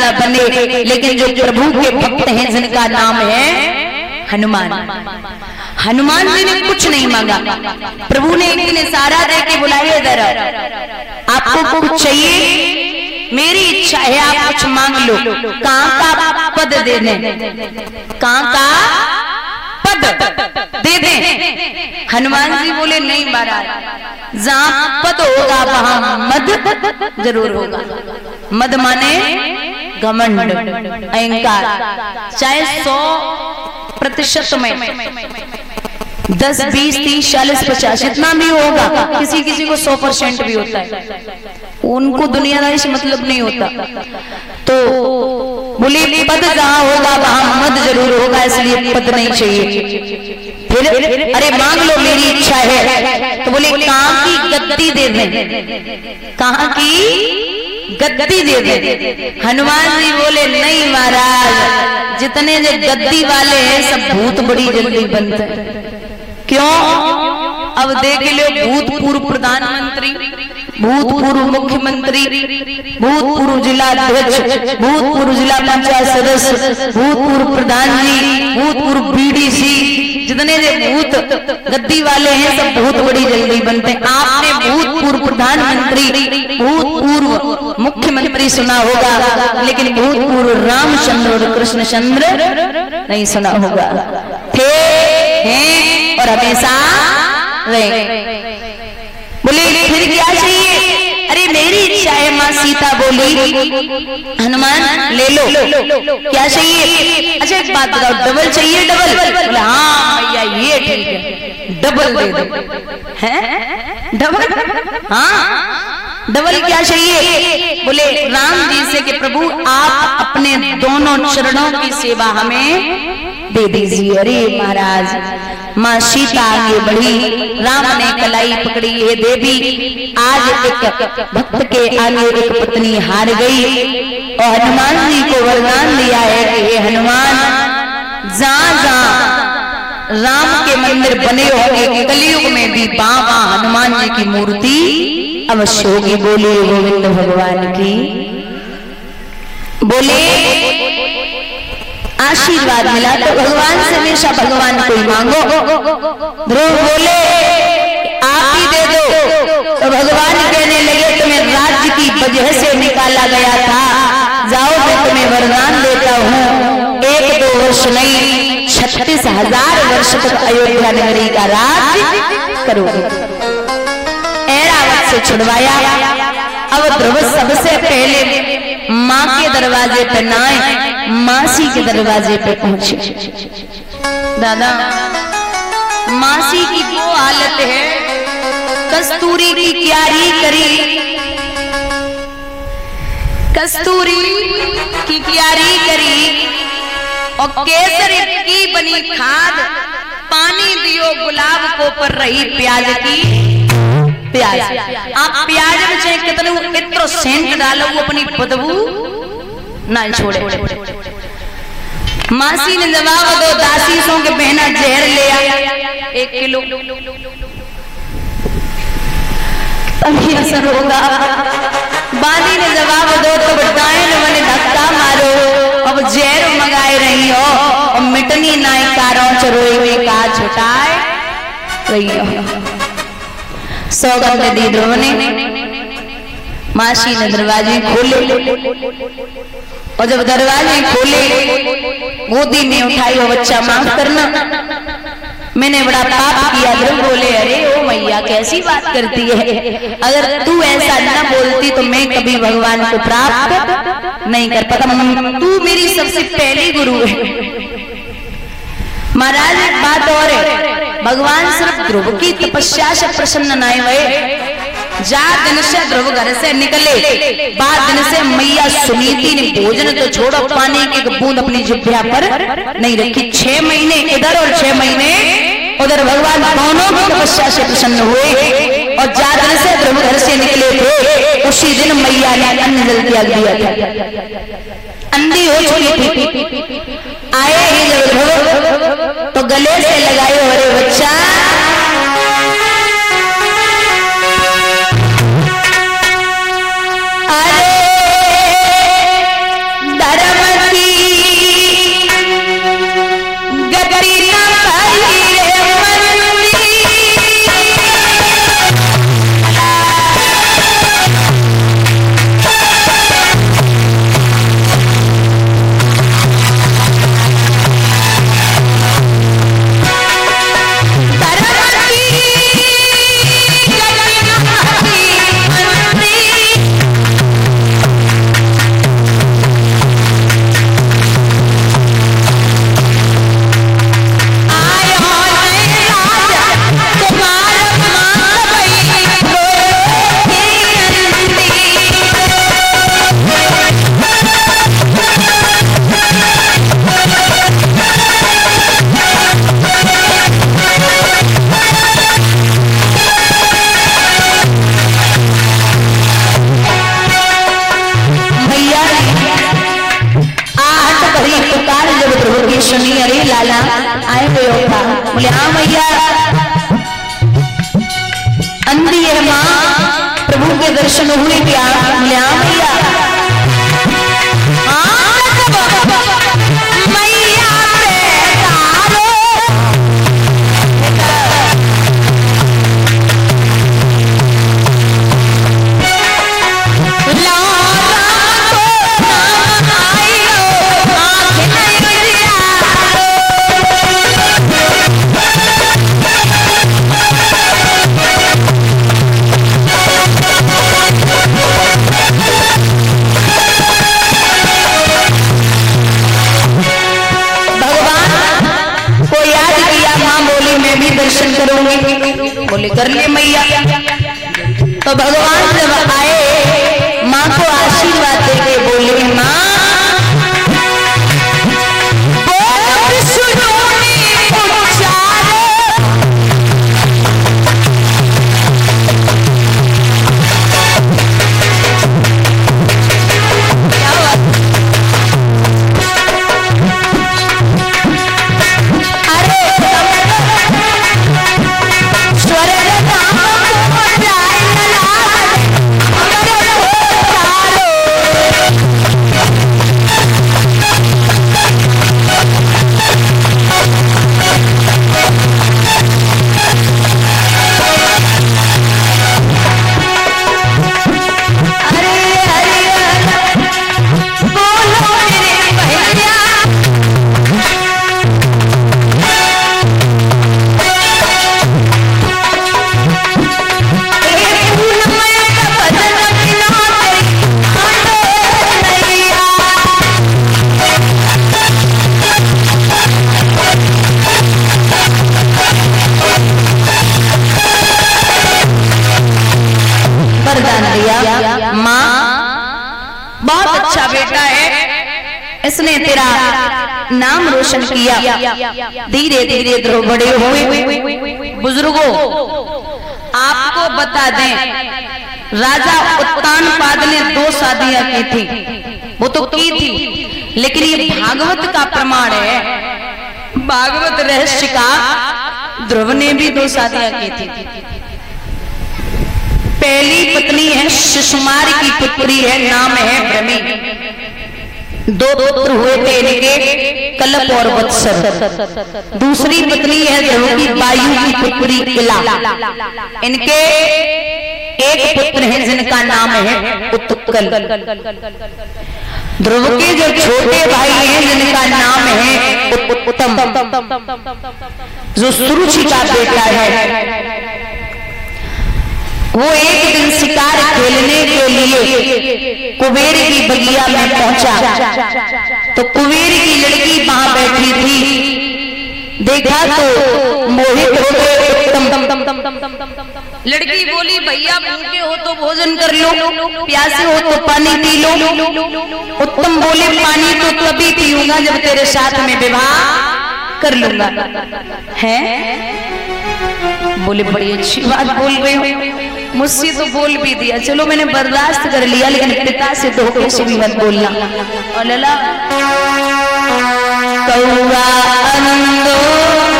न बने, लेकिन जो प्रभु के भक्त हैं जिनका नाम है हनुमान, हनुमान जी ने कुछ नहीं मांगा। प्रभु ने एक दिन इशारा दे के बुलाया, इधर आपको कुछ चाहिए, मेरी इच्छा है आप कुछ मांग लो, कहाँ का पद दे दें, कहाँ का पद दे दें। हनुमान जी बोले नहीं महाराज, जहाँ पद होगा वहां मद जरूर होगा। मद माने घमंड, अहंकार, चाहे 100% में 10, 20, 30, 40, 50 इतना भी होगा, किसी किसी को 100% भी होता है, उनको दुनियादारी से मतलब नहीं होता। तो बोले पद जहाँ होगा वहां मद जरूर होगा, इसलिए पद नहीं चाहिए। फिर अरे मांग लो मेरी इच्छा है, तो बोले कहाँ की गद्दी दे दें, कहाँ की गद्दी दे दें। हनुमान जी बोले नहीं महाराज, जितने जो गद्दी वाले हैं सब भूत बड़ी जल्दी बनते हैं। क्यों? अब देख लो, भूतपूर्व प्रधानमंत्री, भूतपूर्व मुख्यमंत्री, भूतपूर्व जिला अध्यक्ष, भूतपूर्व जिला पंचायत सदस्य, भूतपूर्व प्रधान जी, भूतपूर्व बीडीसी, जितने जो भूत गद्दी वाले हैं सब भूत बड़ी जल्दी बनते हैं। आपने भूतपूर्व प्रधानमंत्री, भूतपूर्व मुख्यमंत्री सुना होगा, लेकिन भूतपूर्व रामचंद्र और कृष्णचंद्र नहीं सुना होगा। थे, हैं और हमेशा रहेंगे। बोले फिर क्या चाहिए? अरे मेरी इच्छा है, माँ सीता बोली। हनुमान ले लो, क्या चाहिए? अच्छा एक बात बताओ, डबल चाहिए? डबल? बोले हाँ भैया ये ठीक है, डबल दे दो। हैं डबल? हाँ डबल क्या चाहिए? बोले राम जी से कि प्रभु आप अपने दोनों चरणों की सेवा हमें दे दीजिए। अरे महाराज, माँ सीता आगे बढ़ी, राम ने कलाई पकड़ी, हे देवी आज एक भक्त के आगे एक पत्नी हार गई, और हनुमान जी को वरदान दिया है कि हे हनुमान, जहाँ जहाँ राम के मंदिर बने होंगे कलयुग में भी वहां हनुमान जी की मूर्ति अवश्य होगी। बोले गोविंद भगवान की, बोले आशीर्वाद मिला तो भगवान से हमेशा भगवान को ही मांगो। ध्रुव बोले आप ही दे दो, तो भगवान कहने लगे तुम्हें राज्य की वजह से निकाला गया था, जाओ मैं तुम्हें वरदान देता हूँ, 1-2 वर्ष नहीं 36,000 वर्ष तक अयोध्या नगरी का राज करोगे। ऐरावत से छुड़वाया। अब ध्रुव सबसे पहले माँ के दरवाजे पे ना आए, मासी के दरवाजे पे पहुंचे। दादा मासी की वो हालत है, कस्तूरी की क्यारी करी, कस्तूरी की क्यारी करी, और केसर की बनी खाद, पानी दियो गुलाब को पर रही प्याज की प्याज। आप प्याज में चाहे कितने सेंट डालो, वो अपनी बदबू ना छोड़े। मासी ने जवाब दो, दासी सो के बहना जहर ले आया 1 किलो, तभी असर होगा। बाली ने जवाब दो, तो बताए न मैंने धक्का मारो, अब जहर मंगाए रही हो, और मिटनी नाई कारों चरोई में का छुटाए रही हो। सौगंध दी ध्रुव ने, मासी ने दरवाजे खोले, और जब दरवाजे खोले गोदी में उठाई, वो बच्चा माफ करना मैंने बड़ा पाप किया। ध्रुव बोले अरे ओ मैया कैसी बात करती है, अगर तू ऐसा न बोलती तो मैं कभी भगवान को प्राप्त नहीं कर पाता, तू मेरी सबसे पहली गुरु है। महाराज एक बात और है, भगवान सिर्फ ध्रुव की तपस्या से प्रसन्न नहीं हुए। जा दिन से ध्रुव घर से निकले, बाद दिन से मैया सुनीति ने भोजन तो छोड़ो, पानी की एक बूंद अपनी जिह्वा पर नहीं रखी। 6 महीने इधर और 6 महीने उधर भगवान दोनों की तपस्या से प्रसन्न हुए, और जा दिन से ध्रुव घर से निकले थे, उसी दिन मैया ने अन्न जल त्याग दिया था, अंधी हो चुकी थी। आए ही जब ध्रुव तो गले से लगाए, अरे बच्चा अरे सुनी, अरे लाला आए हुए हो क्या? बोले हाँ भैया, अंधी है माँ, प्रभु के दर्शन हुए क्या? बोले हाँ भैया। दर्शन करूंगी। बोले कर ले मैया। तो भगवान जब आए माँ को आशीर्वाद देके बोले माँ इसने तेरा नाम रोशन किया। धीरे धीरे ध्रुव बड़े हुए। बुजुर्गों आपको बता दें, राजा उत्तानपाद ने 2 शादियां की थी, वो तो की थी, लेकिन ये भागवत का प्रमाण है, भागवत रहस्य का। ध्रुव ने भी 2 शादियां की थी। पहली पत्नी है सुषुमार की पुत्री है, नाम है भ्रमी। 2 पुत्र हुए थे इनके, कल्प और वत्सर। दूसरी पत्नी है ध्रुव की वायु की पुत्री इला। इनके एक पुत्र है जिनका नाम है उत्कल। ध्रुव के जो छोटे भाई हैं जिनका नाम है उत्तम, जो सुरुचि का बेटा है। वो एक दिन शिकार खेलने के लिए कुबेर की बगिया में पहुंचा, तो कुबेर की लड़की वहां बैठी थी। देखा तो मोहित हो गए उत्तम। लड़की बोली भैया भूखे हो तो भोजन कर लो, प्यासे हो तो पानी पी लो। उत्तम बोले पानी तो तभी पीऊंगा जब तेरे साथ में विवाह कर लूंगा। है बोले बड़ी अच्छी बात बोल रहे हो, मुझसे तो बोल भी दिया, चलो मैंने बर्दाश्त कर लिया, लेकिन पिता से धोखे से भी मत बोलना। और लला कौआ आनंदो